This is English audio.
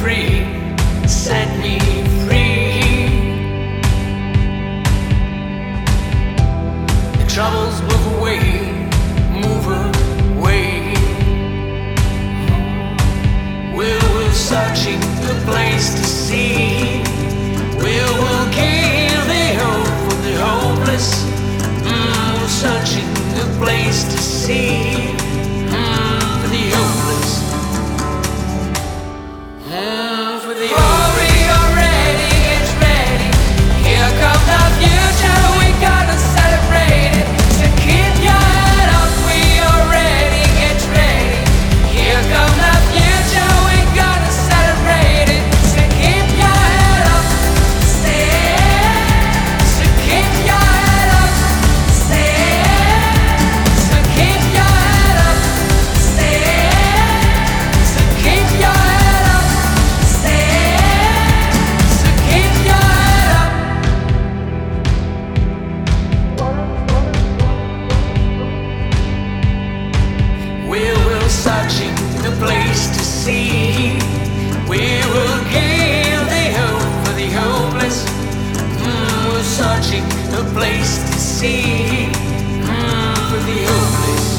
free, set me free. The troubles move away, move away. We're searching the place to see. We'll give the hope for the hopeless. We're searching the place to see. For the hopeless. For the warrior ready, it's ready. Here comes the future, we gotta celebrate it. So keep your head up, we are ready, get ready. Here comes the future, we gotta celebrate it. So keep your head up, so keep your head up, so keep your head up, so keep your head up, so keep your head up. We're searching the place to see. We will give the hope for the hopeless. We're searching the place to see. For the hopeless.